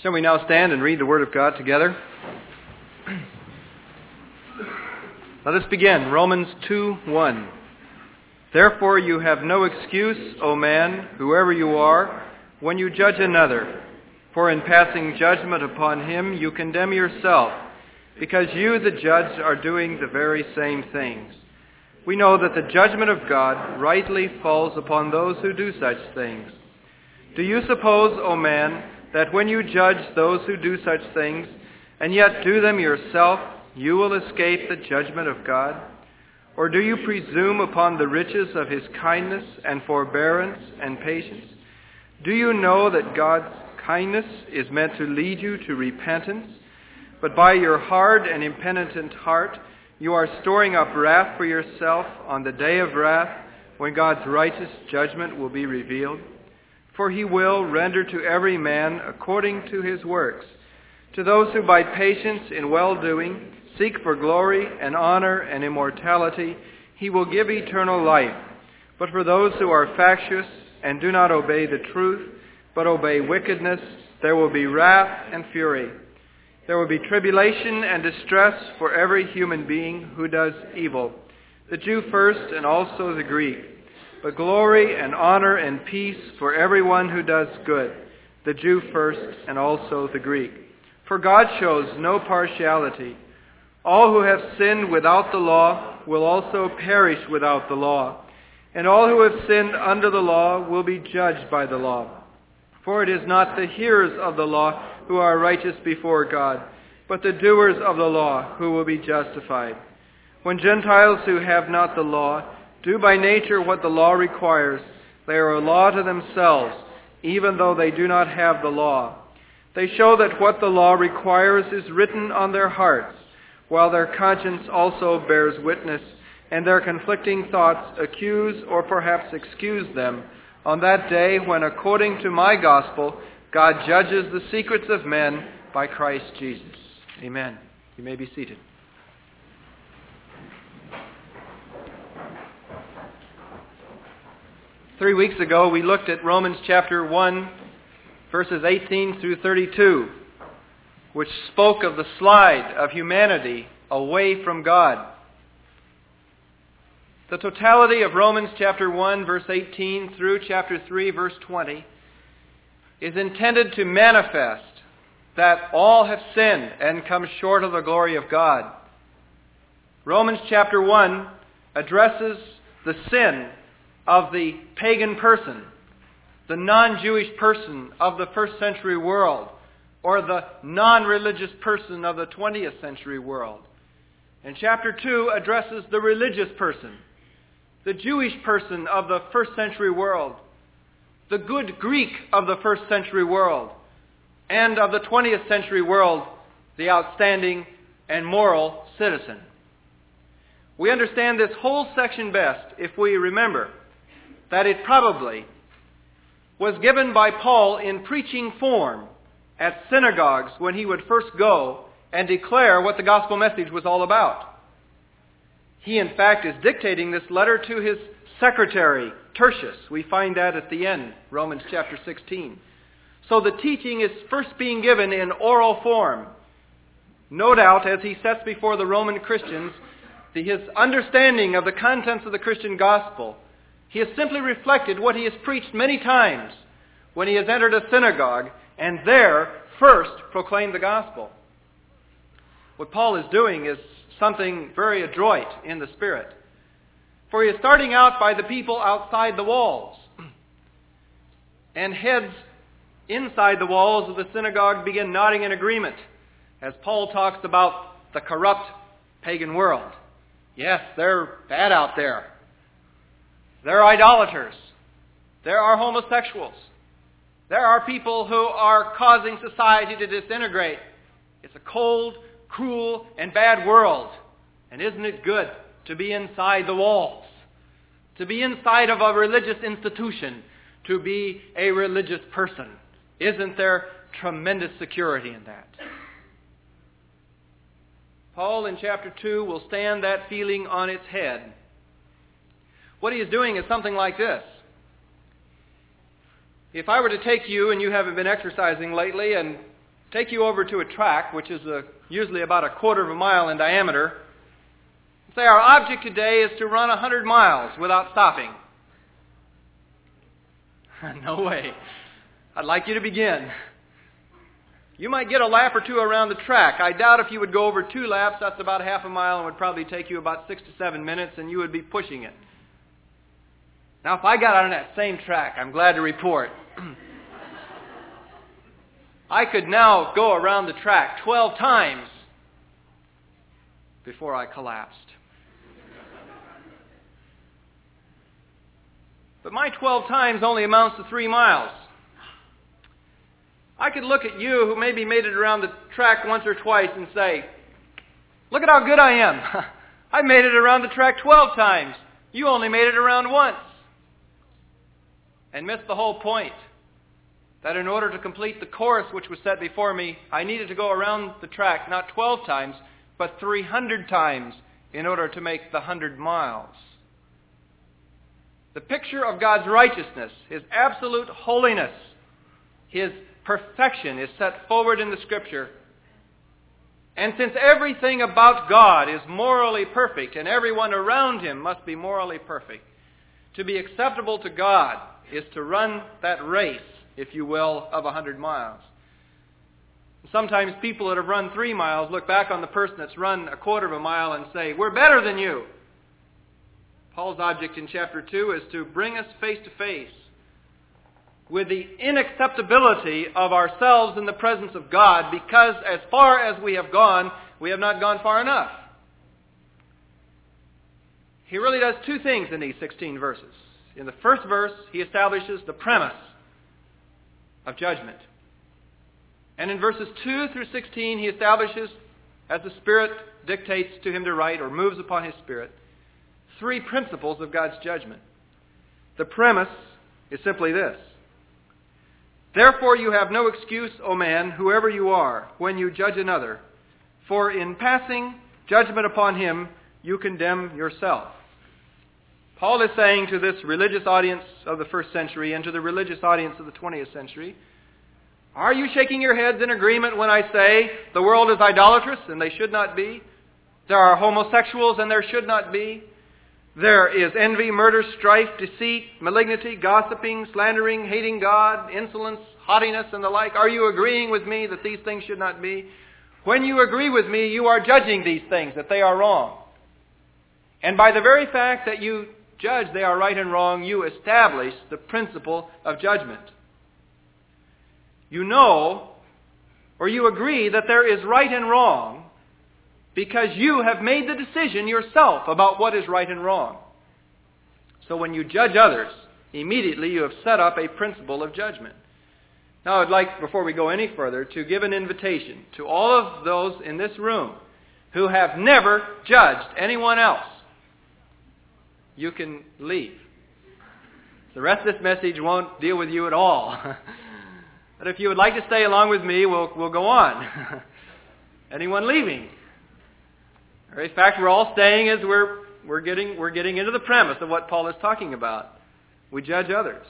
Shall we now stand and read the Word of God together? Let us begin. Romans 2:1. Therefore you have no excuse, O man, whoever you are, when you judge another. For in passing judgment upon him you condemn yourself, because you, the judge, are doing the very same things. We know that the judgment of God rightly falls upon those who do such things. Do you suppose, O man, that when you judge those who do such things, and yet do them yourself, you will escape the judgment of God? Or do you presume upon the riches of his kindness and forbearance and patience? Do you know that God's kindness is meant to lead you to repentance? But by your hard and impenitent heart, you are storing up wrath for yourself on the day of wrath, when God's righteous judgment will be revealed. For he will render to every man according to his works. To those who by patience in well-doing seek for glory and honor and immortality, he will give eternal life. But for those who are factious and do not obey the truth, but obey wickedness, there will be wrath and fury. There will be tribulation and distress for every human being who does evil, the Jew first and also the Greek. But glory and honor and peace for everyone who does good, the Jew first and also the Greek. For God shows no partiality. All who have sinned without the law will also perish without the law, and all who have sinned under the law will be judged by the law. For it is not the hearers of the law who are righteous before God, but the doers of the law who will be justified. When Gentiles who have not the law do by nature what the law requires, they are a law to themselves, even though they do not have the law. They show that what the law requires is written on their hearts, while their conscience also bears witness, and their conflicting thoughts accuse or perhaps excuse them on that day when, according to my gospel, God judges the secrets of men by Christ Jesus. Amen. You may be seated. Three weeks ago, we looked at Romans chapter 1, verses 18 through 32, which spoke of the slide of humanity away from God. The totality of Romans chapter 1, verse 18 through chapter 3, verse 20 is intended to manifest that all have sinned and come short of the glory of God. Romans chapter 1 addresses the sin of the pagan person, the non-Jewish person of the first century world, or the non-religious person of the 20th century world. And chapter 2 addresses the religious person, the Jewish person of the first century world, the good Greek of the first century world, and of the 20th century world, the outstanding and moral citizen. We understand this whole section best if we remember that it probably was given by Paul in preaching form at synagogues when he would first go and declare what the gospel message was all about. He, in fact, is dictating this letter to his secretary, Tertius. We find that at the end, Romans chapter 16. So the teaching is first being given in oral form. No doubt, as he sets before the Roman Christians his understanding of the contents of the Christian gospel, he has simply reflected what he has preached many times when he has entered a synagogue and there first proclaimed the gospel. What Paul is doing is something very adroit in the Spirit. For he is starting out by the people outside the walls, and heads inside the walls of the synagogue begin nodding in agreement as Paul talks about the corrupt pagan world. Yes, they're bad out there. There are idolaters. There are homosexuals. There are people who are causing society to disintegrate. It's a cold, cruel, and bad world. And isn't it good to be inside the walls? To be inside of a religious institution, to be a religious person. Isn't there tremendous security in that? Paul in chapter 2 will stand that feeling on its head. What he is doing is something like this. If I were to take you, and you haven't been exercising lately, and take you over to a track, which is usually about a quarter of a mile in diameter, and say our object today is to run 100 miles without stopping. No way. I'd like you to begin. You might get a lap or two around the track. I doubt if you would go over 2 laps, that's about half a mile, and would probably take you about 6 to 7 minutes, and you would be pushing it. Now, if I got on that same track, I'm glad to report, I could now go around the track 12 times before I collapsed. But my 12 times only amounts to 3 miles. I could look at you who maybe made it around the track once or twice and say, look at how good I am. I made it around the track 12 times. You only made it around once. And missed the whole point. That in order to complete the course which was set before me, I needed to go around the track not 12 times, but 300 times in order to make the 100 miles. The picture of God's righteousness, His absolute holiness, His perfection is set forward in the Scripture. And since everything about God is morally perfect and everyone around Him must be morally perfect, to be acceptable to God is to run that race, if you will, of 100 miles. Sometimes people that have run 3 miles look back on the person that's run a quarter of a mile and say, we're better than you. Paul's object in chapter 2 is to bring us face to face with the inacceptability of ourselves in the presence of God, because as far as we have gone, we have not gone far enough. He really does 2 things in these 16 verses. In the first verse, he establishes the premise of judgment. And in verses 2 through 16, he establishes, as the Spirit dictates to him to write or moves upon his Spirit, 3 principles of God's judgment. The premise is simply this. Therefore you have no excuse, O man, whoever you are, when you judge another. For in passing judgment upon him, you condemn yourself. Paul is saying to this religious audience of the first century and to the religious audience of the 20th century, are you shaking your heads in agreement when I say the world is idolatrous and they should not be? There are homosexuals and there should not be. There is envy, murder, strife, deceit, malignity, gossiping, slandering, hating God, insolence, haughtiness, and the like. Are you agreeing with me that these things should not be? When you agree with me, you are judging these things, that they are wrong. And by the very fact that you judge they are right and wrong, you establish the principle of judgment. You know, or you agree that there is right and wrong because you have made the decision yourself about what is right and wrong. So when you judge others, immediately you have set up a principle of judgment. Now I'd like, before we go any further, to give an invitation to all of those in this room who have never judged anyone else. You can leave. The rest of this message won't deal with you at all. But if you would like to stay along with me, we'll go on. Anyone leaving? In fact, we're all staying as we're getting into the premise of what Paul is talking about. We judge others.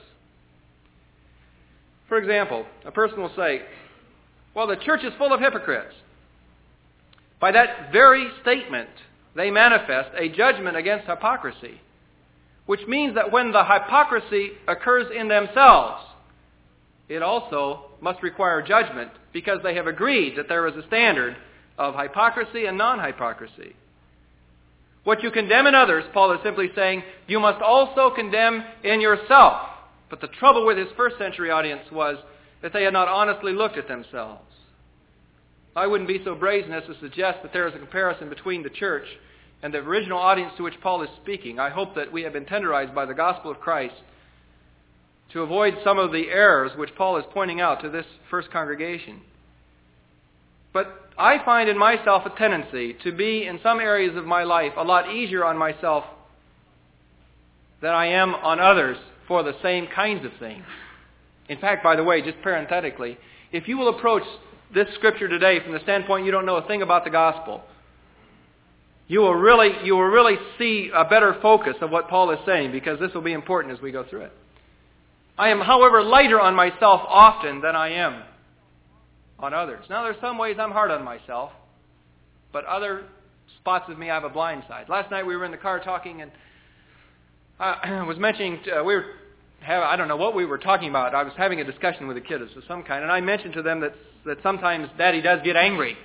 For example, a person will say, well, the church is full of hypocrites. By that very statement, they manifest a judgment against hypocrisy, which means that when the hypocrisy occurs in themselves, it also must require judgment because they have agreed that there is a standard of hypocrisy and non-hypocrisy. What you condemn in others, Paul is simply saying, you must also condemn in yourself. But the trouble with his first century audience was that they had not honestly looked at themselves. I wouldn't be so brazen as to suggest that there is a comparison between the church and the original audience to which Paul is speaking. I hope that we have been tenderized by the gospel of Christ to avoid some of the errors which Paul is pointing out to this first congregation. But I find in myself a tendency to be, in some areas of my life, a lot easier on myself than I am on others for the same kinds of things. In fact, by the way, just parenthetically, if you will approach this scripture today from the standpoint you don't know a thing about the gospel, you will really see a better focus of what Paul is saying, because this will be important as we go through it. I am, however, lighter on myself often than I am on others. Now, there's some ways I'm hard on myself, but other spots of me I have a blind side. Last night we were in the car talking, and I was mentioning, I don't know what we were talking about. I was having a discussion with the kids of some kind, and I mentioned to them that sometimes Daddy does get angry.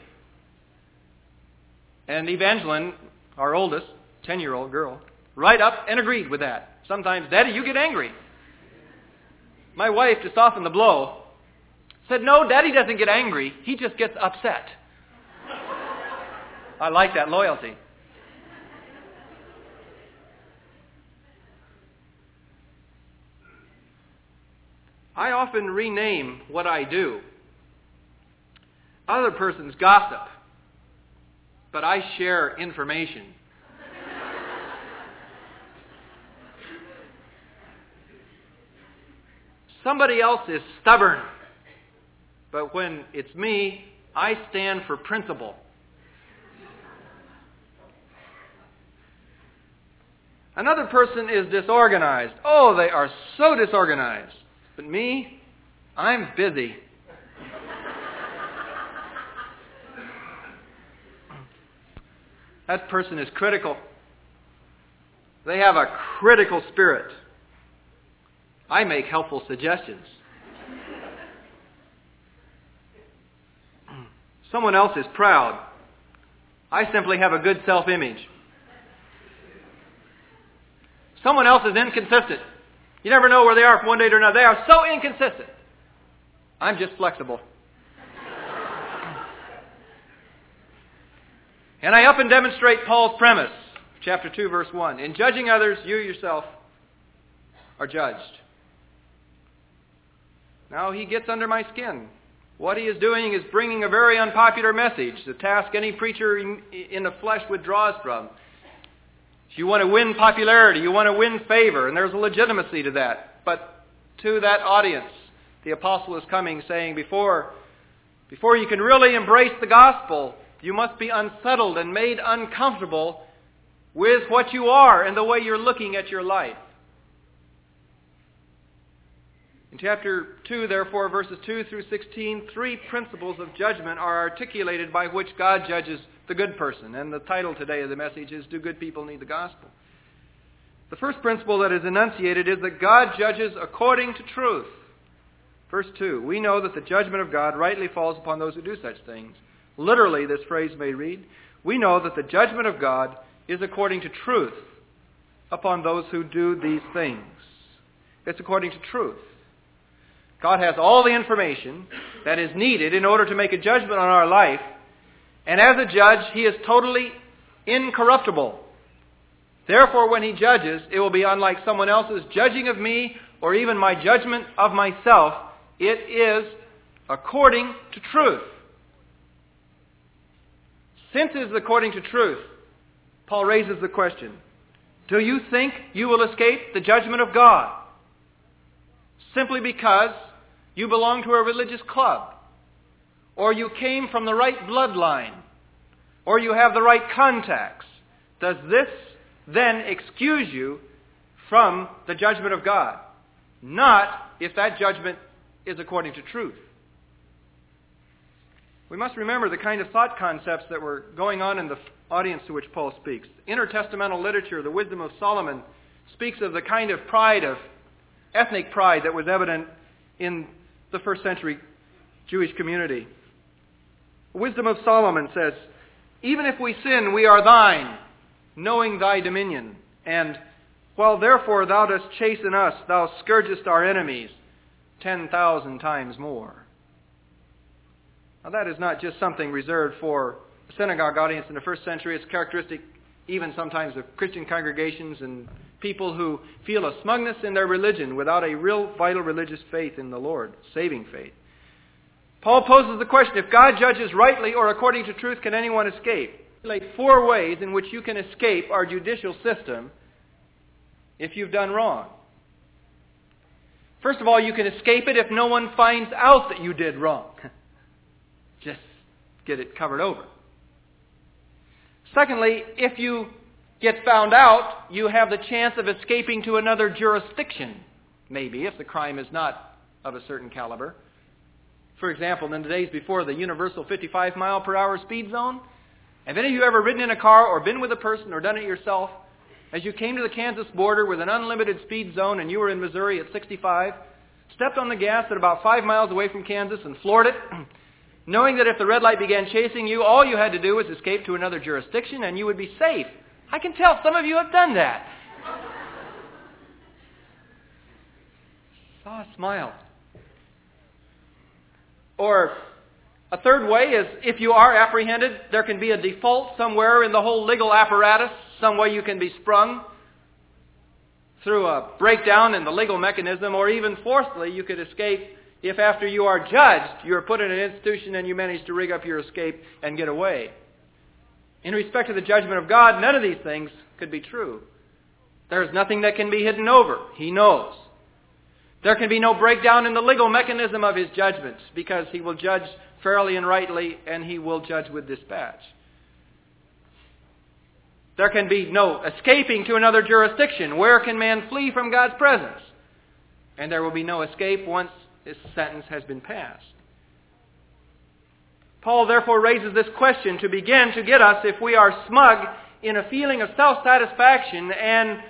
And Evangeline, our oldest, 10-year-old girl, right up and agreed with that. Sometimes, Daddy, you get angry. My wife, to soften the blow, said, no, Daddy doesn't get angry. He just gets upset. I like that loyalty. I often rename what I do. Other persons gossip, but I share information. Somebody else is stubborn, but when it's me, I stand for principle. Another person is disorganized. Oh, they are so disorganized. But me, I'm busy. That person is critical. They have a critical spirit. I make helpful suggestions. Someone else is proud. I simply have a good self-image. Someone else is inconsistent. You never know where they are from one day to another. They are so inconsistent. I'm just flexible. And I up and demonstrate Paul's premise, chapter 2, verse 1. In judging others, you yourself are judged. Now he gets under my skin. What he is doing is bringing a very unpopular message, the task any preacher in the flesh withdraws from. You want to win popularity, you want to win favor, and there's a legitimacy to that. But to that audience, the apostle is coming saying, before you can really embrace the gospel, you must be unsettled and made uncomfortable with what you are and the way you're looking at your life. In chapter 2, therefore, verses 2 through 16, 3 principles of judgment are articulated by which God judges the good person. And the title today of the message is, Do Good People Need the Gospel? The first principle that is enunciated is that God judges according to truth. Verse 2, we know that the judgment of God rightly falls upon those who do such things. Literally, this phrase may read, we know that the judgment of God is according to truth upon those who do these things. It's according to truth. God has all the information that is needed in order to make a judgment on our life. And as a judge, he is totally incorruptible. Therefore, when he judges, it will be unlike someone else's judging of me or even my judgment of myself. It is according to truth. Since it is according to truth, Paul raises the question, do you think you will escape the judgment of God simply because you belong to a religious club, or you came from the right bloodline, or you have the right contacts? Does this then excuse you from the judgment of God? Not if that judgment is according to truth. We must remember the kind of thought concepts that were going on in the audience to which Paul speaks. Intertestamental literature, the Wisdom of Solomon, speaks of the kind of pride, of ethnic pride, that was evident in the first century Jewish community. Wisdom of Solomon says, even if we sin, we are thine, knowing thy dominion. And while therefore thou dost chasten us, thou scourgest our enemies 10,000 times more. Now that is not just something reserved for a synagogue audience in the first century. It's characteristic even sometimes of Christian congregations and people who feel a smugness in their religion without a real vital religious faith in the Lord, saving faith. Paul poses the question, if God judges rightly or according to truth, can anyone escape? He laid 4 ways in which you can escape our judicial system if you've done wrong. First of all, you can escape it if no one finds out that you did wrong. Just get it covered over. Secondly, if you get found out, you have the chance of escaping to another jurisdiction, maybe, if the crime is not of a certain caliber. For example, in the days before the universal 55 mile per hour speed zone, have any of you ever ridden in a car or been with a person or done it yourself? As you came to the Kansas border with an unlimited speed zone and you were in Missouri at 65, stepped on the gas at about 5 miles away from Kansas and floored it, knowing that if the red light began chasing you, all you had to do was escape to another jurisdiction and you would be safe. I can tell some of you have done that. Saw a smile. Or a third way is if you are apprehended, there can be a default somewhere in the whole legal apparatus, some way you can be sprung through a breakdown in the legal mechanism, or even fourthly, you could escape if after you are judged, you are put in an institution and you manage to rig up your escape and get away. In respect to the judgment of God, none of these things could be true. There is nothing that can be hidden over. He knows. There can be no breakdown in the legal mechanism of his judgments because he will judge fairly and rightly and he will judge with dispatch. There can be no escaping to another jurisdiction. Where can man flee from God's presence? And there will be no escape once his sentence has been passed. Paul therefore raises this question to begin to get us if we are smug in a feeling of self-satisfaction and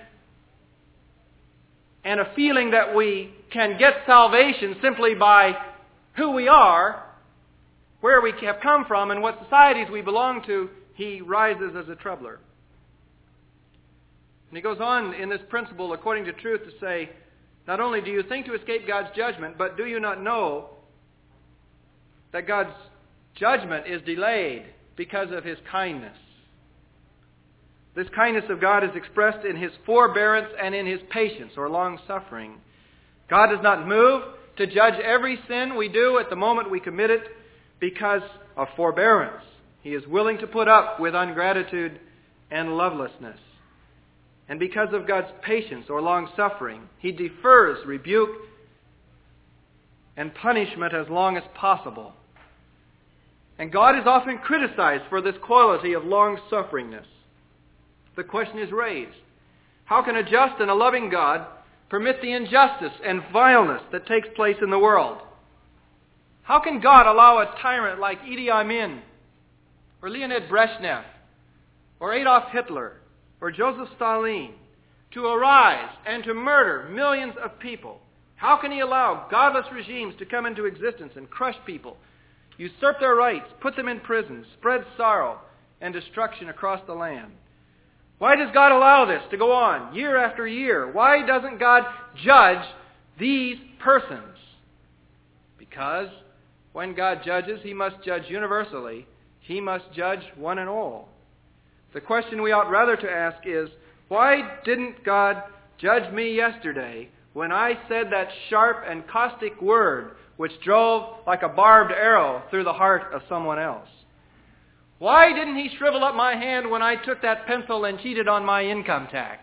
a feeling that we can get salvation simply by who we are, where we have come from, and what societies we belong to. He rises as a troubler. And he goes on in this principle, according to truth, to say, not only do you think to escape God's judgment, but do you not know that God's judgment is delayed because of his kindness? This kindness of God is expressed in his forbearance and in his patience or long-suffering. God does not move to judge every sin we do at the moment we commit it because of forbearance. He is willing to put up with ingratitude and lovelessness. And because of God's patience or long-suffering, he defers rebuke and punishment as long as possible. And God is often criticized for this quality of long-sufferingness. The question is raised, how can a just and a loving God permit the injustice and vileness that takes place in the world? How can God allow a tyrant like Idi Amin, or Leonid Brezhnev, or Adolf Hitler, or Joseph Stalin to arise and to murder millions of people? How can he allow godless regimes to come into existence and crush people, usurp their rights, put them in prison, spread sorrow and destruction across the land? Why does God allow this to go on year after year? Why doesn't God judge these persons? Because when God judges, he must judge universally. He must judge one and all. The question we ought rather to ask is, why didn't God judge me yesterday when I said that sharp and caustic word which drove like a barbed arrow through the heart of someone else? Why didn't he shrivel up my hand when I took that pencil and cheated on my income tax?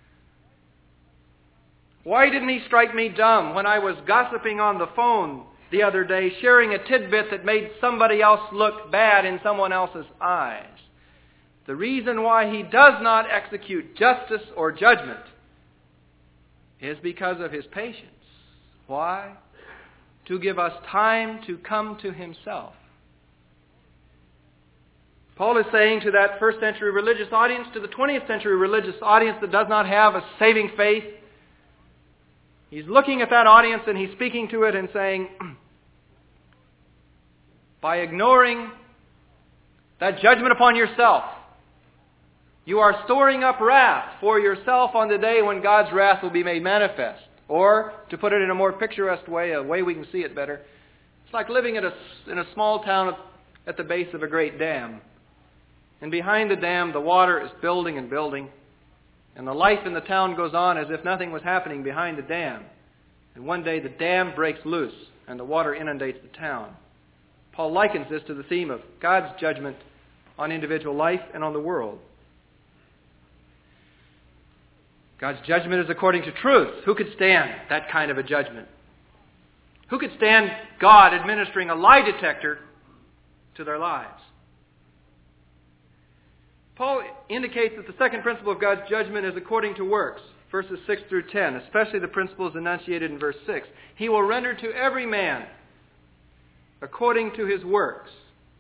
Why didn't he strike me dumb when I was gossiping on the phone the other day, sharing a tidbit that made somebody else look bad in someone else's eyes? The reason why he does not execute justice or judgment is because of his patience. Why? To give us time to come to himself. Paul is saying to that first century religious audience, to the 20th century religious audience that does not have a saving faith, he's looking at that audience and he's speaking to it and saying, by ignoring that judgment upon yourself, you are storing up wrath for yourself on the day when God's wrath will be made manifest. Or, to put it in a more picturesque way, a way we can see it better, it's like living in a small town at the base of a great dam. And behind the dam, the water is building and building. And the life in the town goes on as if nothing was happening behind the dam. And one day the dam breaks loose and the water inundates the town. Paul likens this to the theme of God's judgment on individual life and on the world. God's judgment is according to truth. Who could stand that kind of a judgment? Who could stand God administering a lie detector to their lives? Paul indicates that the second principle of God's judgment is according to works, verses 6 through 10, especially the principles enunciated in verse 6. He will render to every man according to his works.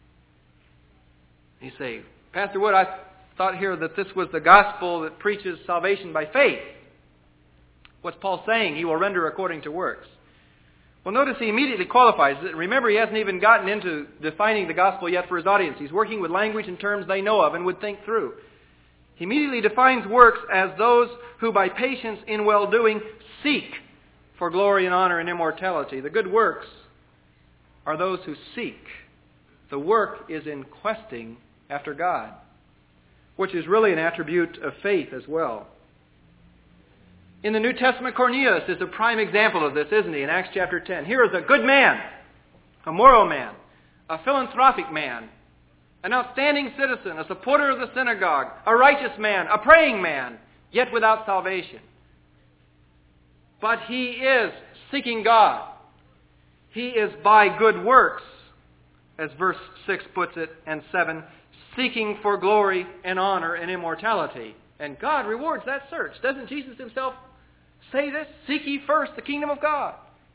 You say, Pastor Wood, I thought here that this was the gospel that preaches salvation by faith. What's Paul saying? He will render according to works. Well, notice he immediately qualifies it. Remember, he hasn't even gotten into defining the gospel yet for his audience. He's working with language and terms they know of and would think through. He immediately defines works as those who by patience in well-doing seek for glory and honor and immortality. The good works are those who seek. The work is in questing after God, which is really an attribute of faith as well. In the New Testament, Cornelius is a prime example of this, isn't he? In Acts chapter 10. Here is a good man, a moral man, a philanthropic man, an outstanding citizen, a supporter of the synagogue, a righteous man, a praying man, yet without salvation. But he is seeking God. He is by good works, as verse 6 puts it, and 7, seeking for glory and honor and immortality. And God rewards that search. Doesn't Jesus himself say this? Seek ye first the kingdom of God.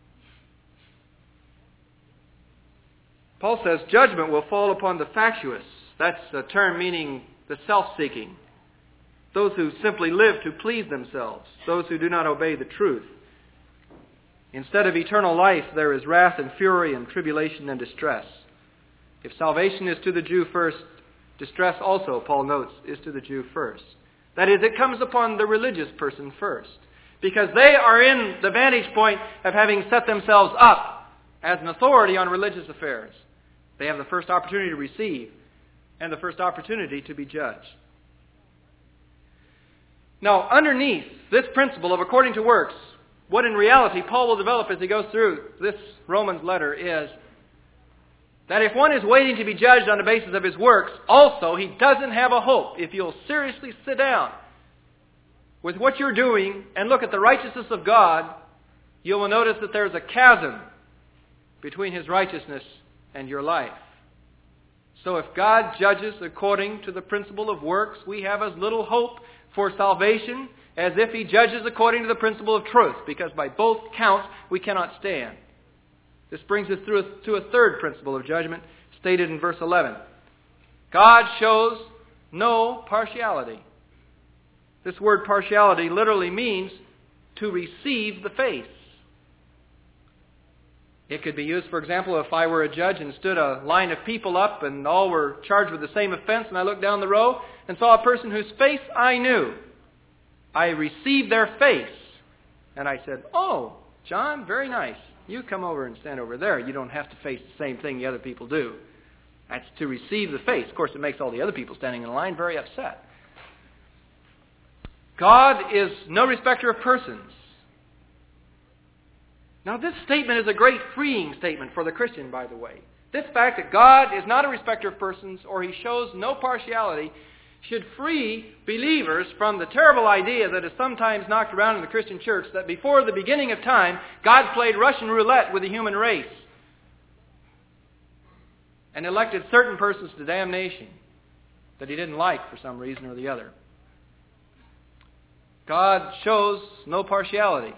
Paul says judgment will fall upon the factious. That's a term meaning the self-seeking. Those who simply live to please themselves. Those who do not obey the truth. Instead of eternal life, there is wrath and fury and tribulation and distress. If salvation is to the Jew first, distress also, Paul notes, is to the Jew first. That is, it comes upon the religious person first. Because they are in the vantage point of having set themselves up as an authority on religious affairs. They have the first opportunity to receive and the first opportunity to be judged. Now, underneath this principle of according to works, what in reality Paul will develop as he goes through this Romans letter is that if one is waiting to be judged on the basis of his works, also he doesn't have a hope. If you'll seriously sit down with what you're doing and look at the righteousness of God, you will notice that there's a chasm between his righteousness and your life. So if God judges according to the principle of works, we have as little hope for salvation as if he judges according to the principle of truth, because by both counts we cannot stand. This brings us to a third principle of judgment stated in verse 11. God shows no partiality. This word partiality literally means to receive the face. It could be used, for example, if I were a judge and stood a line of people up and all were charged with the same offense, and I looked down the row and saw a person whose face I knew. I received their face. And I said, "Oh, John, very nice. You come over and stand over there. You don't have to face the same thing the other people do." That's to receive the face. Of course, it makes all the other people standing in line very upset. God is no respecter of persons. Now, this statement is a great freeing statement for the Christian, by the way. This fact that God is not a respecter of persons, or he shows no partiality, should free believers from the terrible idea that is sometimes knocked around in the Christian church that before the beginning of time, God played Russian roulette with the human race and elected certain persons to damnation that he didn't like for some reason or the other. God shows no partiality.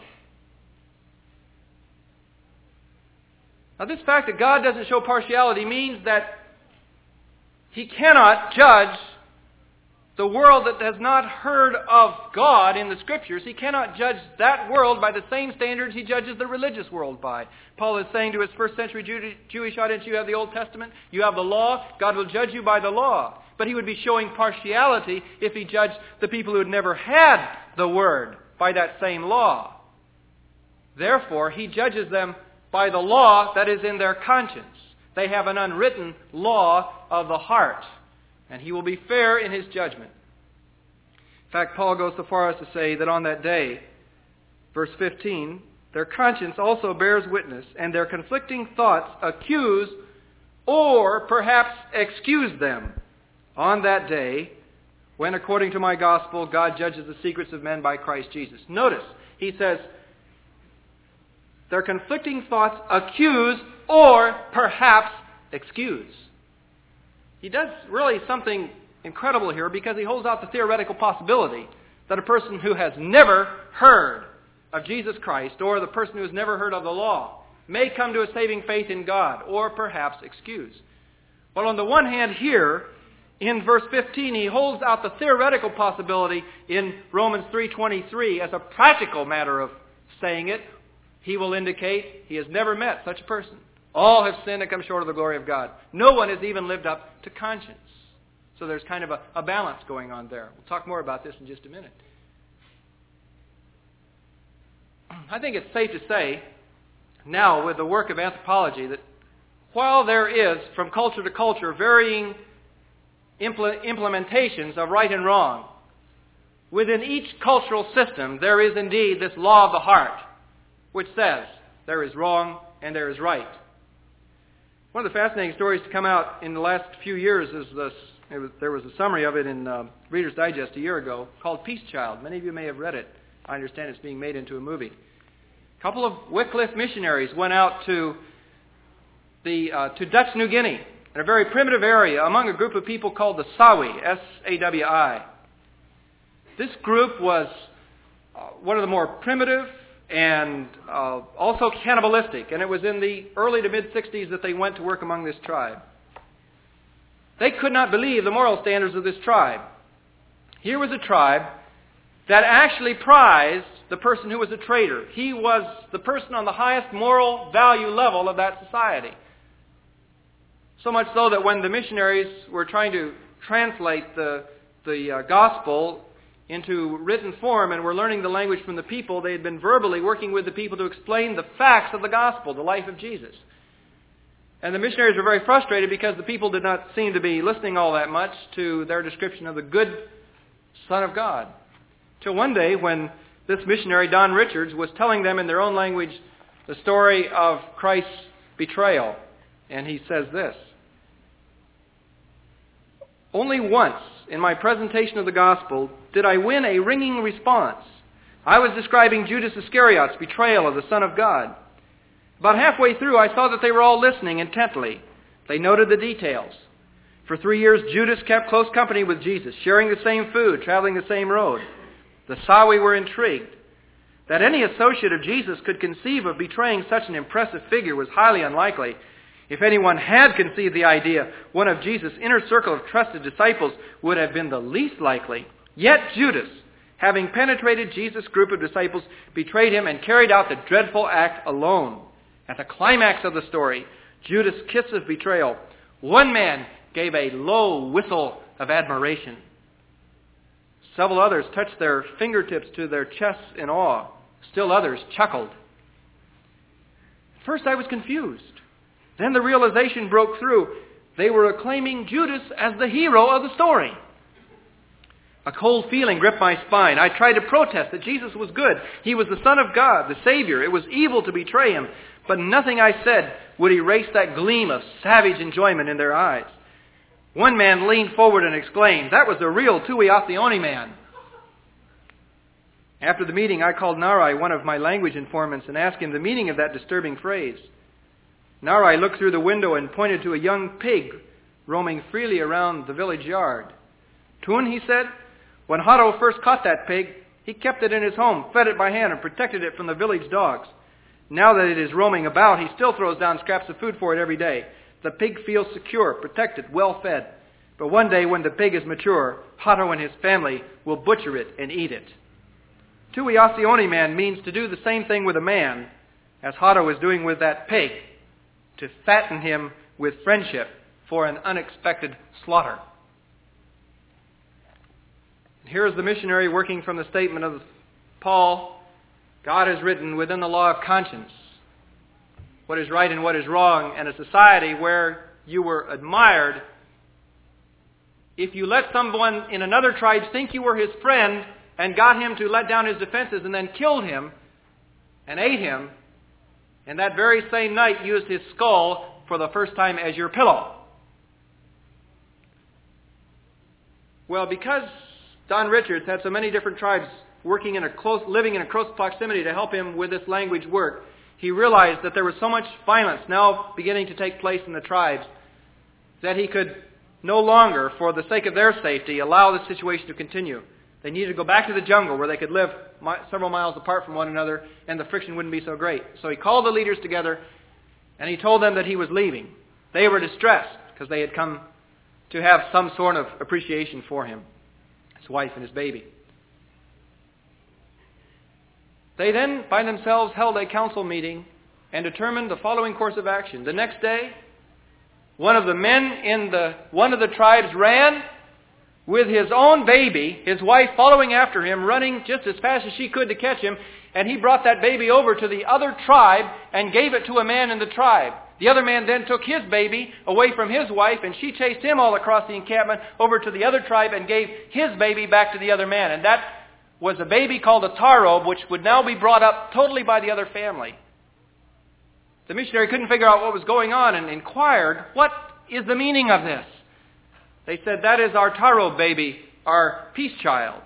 Now, this fact that God doesn't show partiality means that he cannot judge the world that has not heard of God in the Scriptures. He cannot judge that world by the same standards he judges the religious world by. Paul is saying to his first century Jewish audience, you have the Old Testament, you have the law, God will judge you by the law. But he would be showing partiality if he judged the people who had never had the Word by that same law. Therefore, he judges them by the law that is in their conscience. They have an unwritten law of the heart, and he will be fair in his judgment. In fact, Paul goes so far as to say that on that day, verse 15, their conscience also bears witness, and their conflicting thoughts accuse or perhaps excuse them on that day when, according to my gospel, God judges the secrets of men by Christ Jesus. Notice, he says, their conflicting thoughts accuse or perhaps excuse. He does really something incredible here because he holds out the theoretical possibility that a person who has never heard of Jesus Christ, or the person who has never heard of the law, may come to a saving faith in God, or perhaps excuse. Well, on the one hand here, in verse 15, he holds out the theoretical possibility in Romans 3:23 as a practical matter of saying it. He will indicate he has never met such a person. All have sinned and come short of the glory of God. No one has even lived up to conscience. So there's kind of a balance going on there. We'll talk more about this in just a minute. I think it's safe to say now with the work of anthropology that while there is, from culture to culture, varying implementations of right and wrong, within each cultural system there is indeed this law of the heart, which says there is wrong and there is right. One of the fascinating stories to come out in the last few years is there was a summary of it in Reader's Digest a year ago called Peace Child. Many of you may have read it. I understand it's being made into a movie. A couple of Wycliffe missionaries went out to Dutch New Guinea, in a very primitive area, among a group of people called the Sawi, S-A-W-I. This group was one of the more primitive and also cannibalistic, and it was in the early to mid-60s that they went to work among this tribe. They could not believe the moral standards of this tribe. Here was a tribe that actually prized the person who was a traitor. He was the person on the highest moral value level of that society. So much so that when the missionaries were trying to translate the gospel into written form and were learning the language from the people, they had been verbally working with the people to explain the facts of the gospel, the life of Jesus. And the missionaries were very frustrated because the people did not seem to be listening all that much to their description of the good Son of God. Till one day when this missionary, Don Richards, was telling them in their own language the story of Christ's betrayal. And he says this: "Only once in my presentation of the gospel did I win a ringing response. I was describing Judas Iscariot's betrayal of the Son of God. About halfway through, I saw that they were all listening intently. They noted the details. For 3 years, Judas kept close company with Jesus, sharing the same food, traveling the same road. The Sawi were intrigued. That any associate of Jesus could conceive of betraying such an impressive figure was highly unlikely. If anyone had conceived the idea, one of Jesus' inner circle of trusted disciples would have been the least likely. Yet Judas, having penetrated Jesus' group of disciples, betrayed him and carried out the dreadful act alone. At the climax of the story, Judas' kiss of betrayal, one man gave a low whistle of admiration. Several others touched their fingertips to their chests in awe. Still others chuckled. At first I was confused. Then the realization broke through. They were acclaiming Judas as the hero of the story. A cold feeling gripped my spine. I tried to protest that Jesus was good. He was the Son of God, the Savior. It was evil to betray him. But nothing I said would erase that gleam of savage enjoyment in their eyes. One man leaned forward and exclaimed, "That was a real Tui Athioni man." After the meeting, I called Narai, one of my language informants, and asked him the meaning of that disturbing phrase. Narai looked through the window and pointed to a young pig roaming freely around the village yard. "Tun," he said, "when Haro first caught that pig, he kept it in his home, fed it by hand, and protected it from the village dogs. Now that it is roaming about, he still throws down scraps of food for it every day. The pig feels secure, protected, well fed. But one day when the pig is mature, Haro and his family will butcher it and eat it." Tui Athioni man means to do the same thing with a man as Haro is doing with that pig, to fatten him with friendship for an unexpected slaughter. Here is the missionary working from the statement of Paul, God has written within the law of conscience what is right and what is wrong, and a society where you were admired. If you let someone in another tribe think you were his friend and got him to let down his defenses and then killed him and ate him, and that very same night used his skull for the first time as your pillow. Well, because Don Richards had so many different tribes living in a close proximity to help him with this language work, he realized that there was so much violence now beginning to take place in the tribes that he could no longer, for the sake of their safety, allow the situation to continue. They needed to go back to the jungle where they could live several miles apart from one another and the friction wouldn't be so great. So he called the leaders together and he told them that he was leaving. They were distressed because they had come to have some sort of appreciation for him, his wife and his baby. They then, by themselves, held a council meeting and determined the following course of action. The next day, one of the men in one of the tribes ran with his own baby, his wife following after him, running just as fast as she could to catch him, and he brought that baby over to the other tribe and gave it to a man in the tribe. The other man then took his baby away from his wife, and she chased him all across the encampment over to the other tribe and gave his baby back to the other man. And that was a baby called a tarob, which would now be brought up totally by the other family. The missionary couldn't figure out what was going on and inquired, "What is the meaning of this?" They said, "That is our tarob baby, our peace child."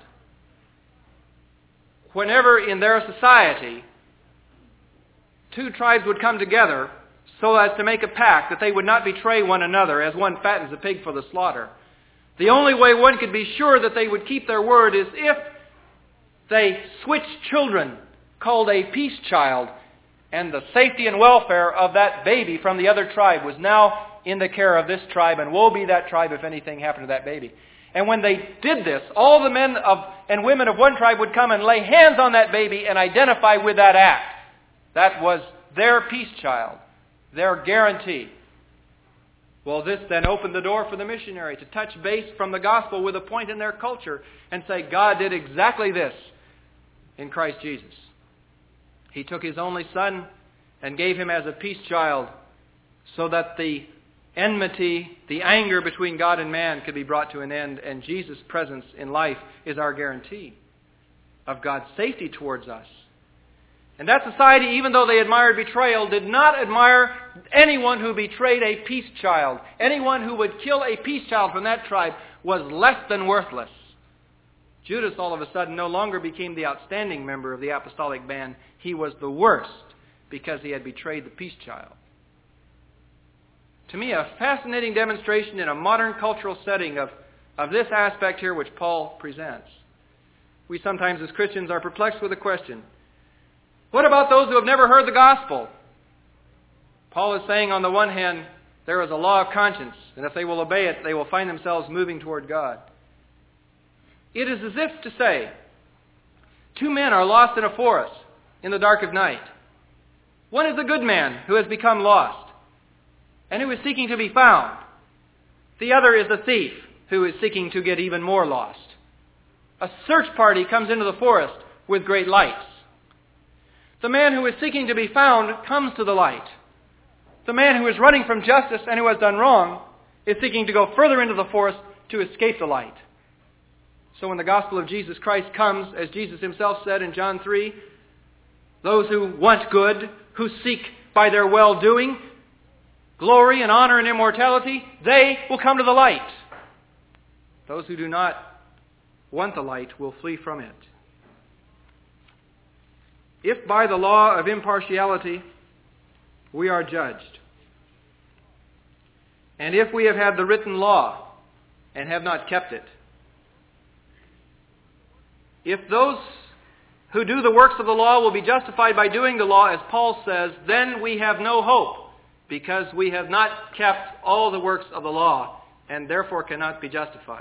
Whenever in their society, two tribes would come together so as to make a pact that they would not betray one another as one fattens a pig for the slaughter, the only way one could be sure that they would keep their word is if they switched children called a peace child, and the safety and welfare of that baby from the other tribe was now in the care of this tribe, and woe be that tribe if anything happened to that baby. And when they did this, all the men and women of one tribe would come and lay hands on that baby and identify with that act. That was their peace child, their guarantee. Well, this then opened the door for the missionary to touch base from the gospel with a point in their culture and say, God did exactly this in Christ Jesus. He took His only Son and gave Him as a peace child so that the enmity, the anger between God and man could be brought to an end, and Jesus' presence in life is our guarantee of God's safety towards us. And that society, even though they admired betrayal, did not admire anyone who betrayed a peace child. Anyone who would kill a peace child from that tribe was less than worthless. Judas all of a sudden no longer became the outstanding member of the apostolic band. He was the worst because he had betrayed the peace child. To me, a fascinating demonstration in a modern cultural setting of this aspect here which Paul presents. We sometimes as Christians are perplexed with the question, what about those who have never heard the gospel? Paul is saying on the one hand, there is a law of conscience, and if they will obey it, they will find themselves moving toward God. It is as if to say, two men are lost in a forest in the dark of night. One is a good man who has become lost and who is seeking to be found. The other is a thief who is seeking to get even more lost. A search party comes into the forest with great lights. The man who is seeking to be found comes to the light. The man who is running from justice and who has done wrong is seeking to go further into the forest to escape the light. So when the gospel of Jesus Christ comes, as Jesus Himself said in John 3, those who want good, who seek by their well-doing glory and honor and immortality, they will come to the light. Those who do not want the light will flee from it. If by the law of impartiality we are judged, and if we have had the written law and have not kept it, if those who do the works of the law will be justified by doing the law, as Paul says, then we have no hope, because we have not kept all the works of the law, and therefore cannot be justified.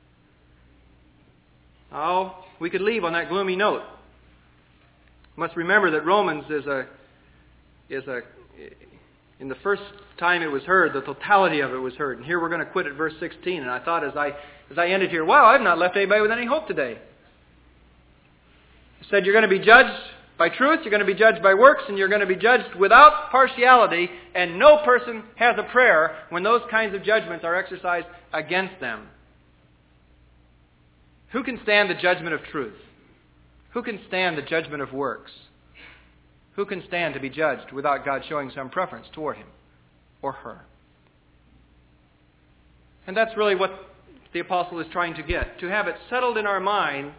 Oh, we could leave on that gloomy note. We must remember that Romans is in the first time it was heard, the totality of it was heard. And here we're going to quit at verse 16. And I thought as I ended here, wow, I've not left anybody with any hope today. It said you're going to be judged by truth, you're going to be judged by works, and you're going to be judged without partiality, and no person has a prayer when those kinds of judgments are exercised against them. Who can stand the judgment of truth? Who can stand the judgment of works? Who can stand to be judged without God showing some preference toward him or her? And that's really what the apostle is trying to get, to have it settled in our mind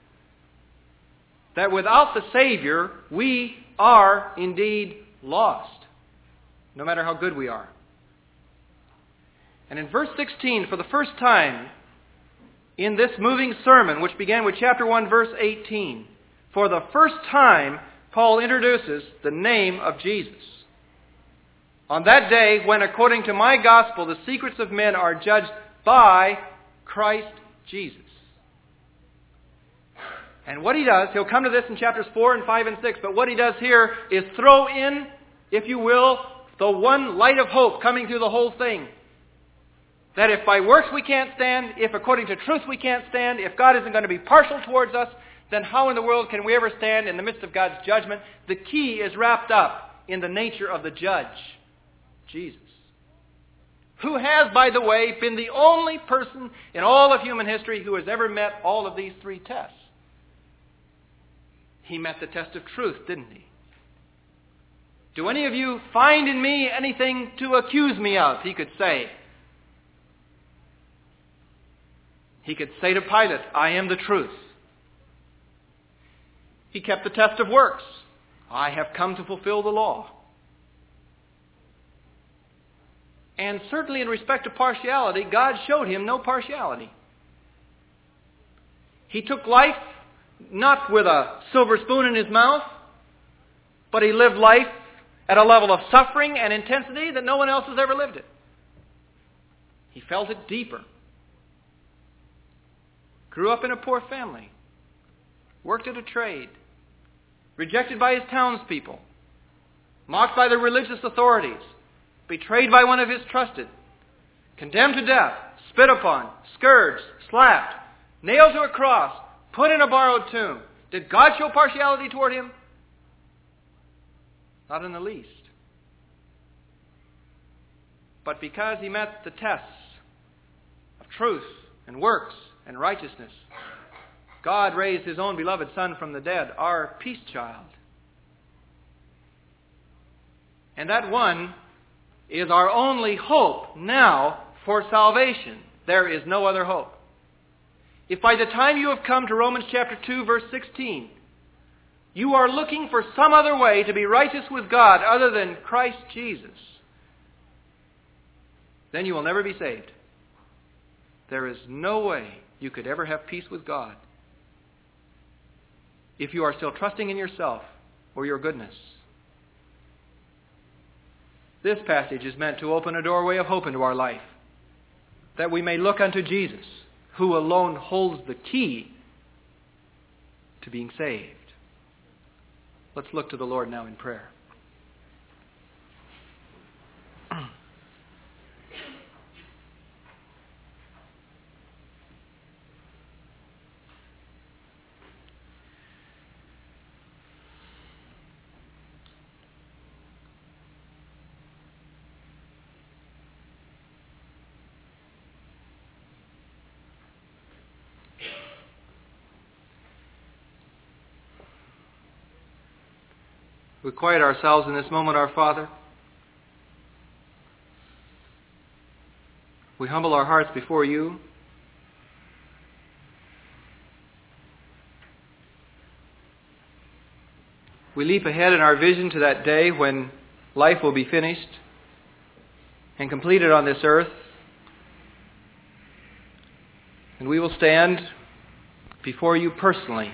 that without the Savior, we are indeed lost, no matter how good we are. And in verse 16, for the first time, in this moving sermon, which began with chapter 1, verse 18, for the first time, Paul introduces the name of Jesus. On that day, when according to my gospel, the secrets of men are judged by Christ Jesus. And what he does, he'll come to this in chapters 4 and 5 and 6, but what he does here is throw in, if you will, the one light of hope coming through the whole thing. That if by works we can't stand, if according to truth we can't stand, if God isn't going to be partial towards us, then how in the world can we ever stand in the midst of God's judgment? The key is wrapped up in the nature of the judge, Jesus. Who has, by the way, been the only person in all of human history who has ever met all of these three tests. He met the test of truth, didn't he? Do any of you find in me anything to accuse me of? He could say. He could say to Pilate, I am the truth. He kept the test of works. I have come to fulfill the law. And certainly in respect to partiality, God showed him no partiality. He took life not with a silver spoon in his mouth, but he lived life at a level of suffering and intensity that no one else has ever lived it. He felt it deeper. Grew up in a poor family. Worked at a trade. Rejected by his townspeople. Mocked by the religious authorities. Betrayed by one of his trusted. Condemned to death. Spit upon. Scourged. Slapped. Nailed to a cross. Put in a borrowed tomb. Did God show partiality toward him? Not in the least. But because he met the tests of truth and works and righteousness, God raised his own beloved Son from the dead, our peace child. And that one is our only hope now for salvation. There is no other hope. If by the time you have come to Romans chapter 2, verse 16, you are looking for some other way to be righteous with God other than Christ Jesus, then you will never be saved. There is no way you could ever have peace with God if you are still trusting in yourself or your goodness. This passage is meant to open a doorway of hope into our life, that we may look unto Jesus, who alone holds the key to being saved. Let's look to the Lord now in prayer. We quiet ourselves in this moment, our Father. We humble our hearts before you. We leap ahead in our vision to that day when life will be finished and completed on this earth. And we will stand before you personally.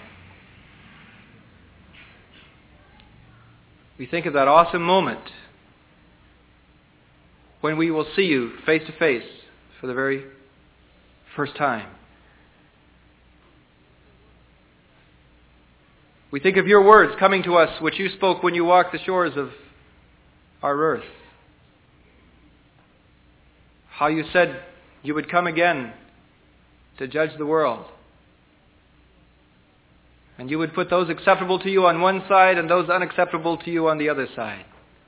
We think of that awesome moment when we will see you face to face for the very first time. We think of your words coming to us, which you spoke when you walked the shores of our earth. How you said you would come again to judge the world. And you would put those acceptable to you on one side and those unacceptable to you on the other side.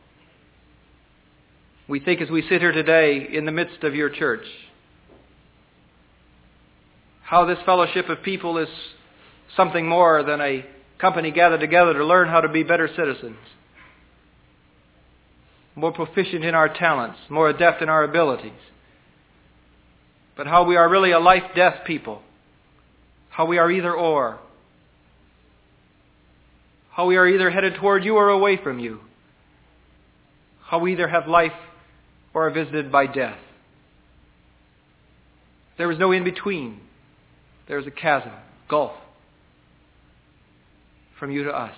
We think as we sit here today in the midst of your church, how this fellowship of people is something more than a company gathered together to learn how to be better citizens, more proficient in our talents, more adept in our abilities, but how we are really a life-death people, how we are either or. How we are either headed toward you or away from you. How we either have life or are visited by death. There is no in-between. There's a chasm, gulf, from you to us.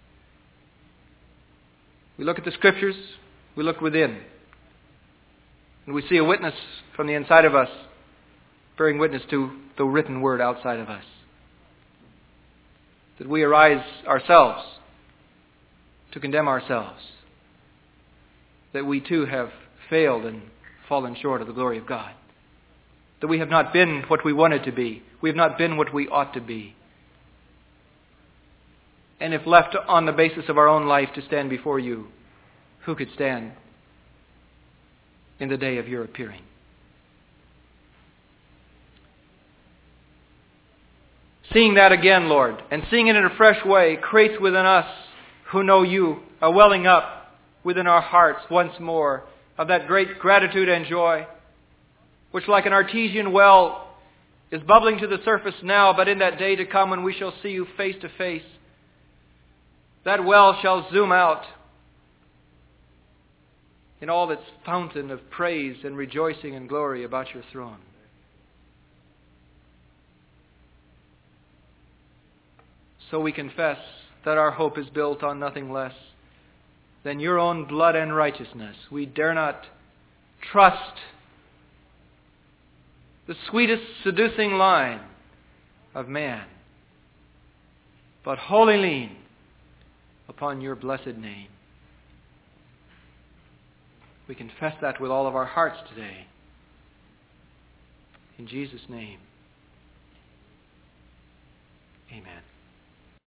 We look at the Scriptures, we look within, and we see a witness from the inside of us bearing witness to the written word outside of us. That we arise ourselves to condemn ourselves. That we too have failed and fallen short of the glory of God. That we have not been what we wanted to be. We have not been what we ought to be. And if left on the basis of our own life to stand before you, who could stand in the day of your appearing? Seeing that again, Lord, and seeing it in a fresh way, creates within us who know you a welling up within our hearts once more of that great gratitude and joy, which like an artesian well is bubbling to the surface now, but in that day to come when we shall see you face to face, that well shall zoom out in all its fountain of praise and rejoicing and glory about your throne. So we confess that our hope is built on nothing less than your own blood and righteousness. We dare not trust the sweetest seducing line of man, but wholly lean upon your blessed name. We confess that with all of our hearts today. In Jesus' name.